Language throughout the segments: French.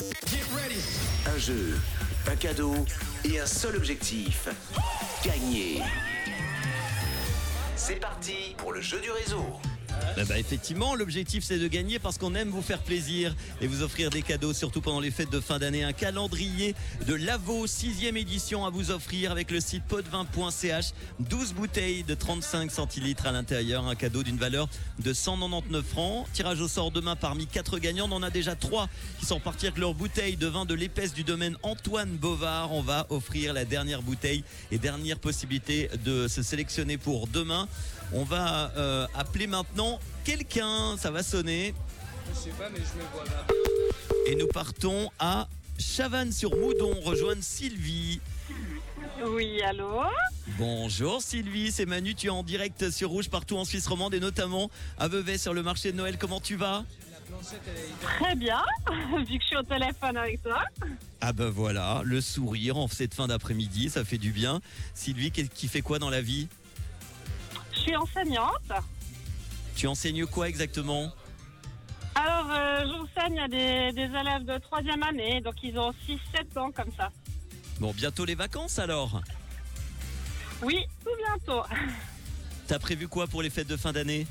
Un jeu, un cadeau et un seul objectif. Gagner. C'est parti pour le jeu du réseau. Effectivement, l'objectif c'est de gagner parce qu'on aime vous faire plaisir et vous offrir des cadeaux, surtout pendant les fêtes de fin d'année. Un calendrier de Lavo, 6e édition à vous offrir avec le site potvin.ch. 12 bouteilles de 35 centilitres à l'intérieur, un cadeau d'une valeur de 199 francs. Tirage au sort demain parmi 4 gagnants. On en a déjà 3 qui sont repartis avec leur bouteille de vin de l'épaisse du domaine Antoine Bovard. On va offrir la dernière bouteille et dernière possibilité de se sélectionner pour demain. On va appeler maintenant quelqu'un, ça va sonner. Je sais pas, mais je me vois là. Et nous partons à Chavannes-sur-Moudon, rejoindre Sylvie. Oui, allô? Bonjour Sylvie, c'est Manu, tu es en direct sur Rouge partout en Suisse romande et notamment à Vevey sur le marché de Noël. Comment tu vas? Très bien, vu que je suis au téléphone avec toi. Ah ben voilà, le sourire en cette fin d'après-midi, ça fait du bien. Sylvie, qui fait quoi dans la vie? Je suis enseignante. Tu enseignes quoi exactement? Alors, j'enseigne à des élèves de 3e année, donc ils ont 6-7 ans comme ça. Bon, bientôt les vacances alors? Oui, tout bientôt. T'as prévu quoi pour les fêtes de fin d'année?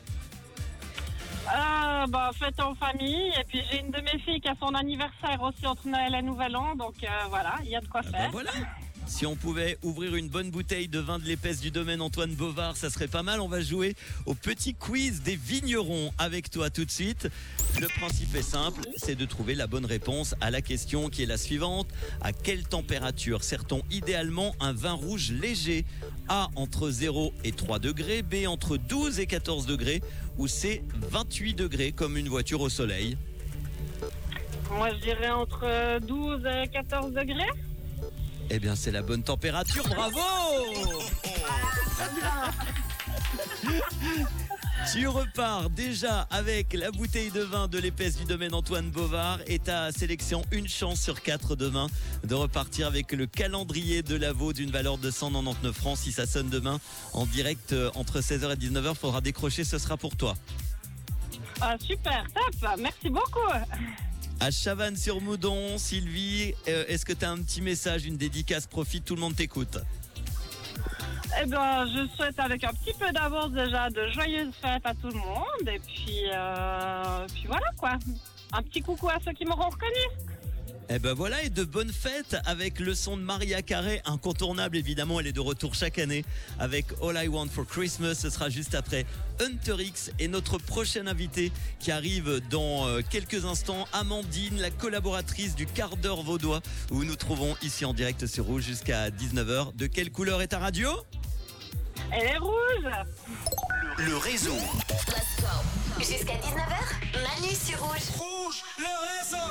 Fête en famille, et puis j'ai une de mes filles qui a son anniversaire aussi entre Noël et Nouvel An, donc voilà, il y a de quoi faire. Voilà. Si on pouvait ouvrir une bonne bouteille de vin de l'épaisse du domaine Antoine Bovard, ça serait pas mal. On va jouer au petit quiz des vignerons avec toi tout de suite. Le principe est simple, c'est de trouver la bonne réponse à la question qui est la suivante. À quelle température sert-on idéalement un vin rouge léger? A, entre 0 et 3 degrés, B, entre 12 et 14 degrés, ou C, 28 degrés comme une voiture au soleil? Moi, je dirais entre 12 et 14 degrés. Eh bien, c'est la bonne température, bravo! Tu repars déjà avec la bouteille de vin de l'épaisse du domaine Antoine Bovard et ta sélection, une chance sur 4 demain de repartir avec le calendrier de Lavo d'une valeur de 199 francs. Si ça sonne demain en direct entre 16h et 19h, faudra décrocher, ce sera pour toi. Ah, super, top, merci beaucoup. À Chavannes-sur-Moudon, Sylvie, est-ce que tu as un petit message, une dédicace? Profite, tout le monde t'écoute. Eh ben, je souhaite avec un petit peu d'avance déjà de joyeuses fêtes à tout le monde. Et puis voilà quoi. Un petit coucou à ceux qui m'auront reconnu. Eh ben voilà, et de bonnes fêtes avec le son de Maria Carey, incontournable évidemment, elle est de retour chaque année avec All I Want for Christmas. Ce sera juste après Hunter X et notre prochaine invitée qui arrive dans quelques instants, Amandine, la collaboratrice du quart d'heure vaudois, où nous trouvons ici en direct sur Rouge jusqu'à 19h. De quelle couleur est ta radio? Elle est rouge. Le réseau. Let's go. Jusqu'à 19h, Manu sur Rouge. Rouge, le réseau.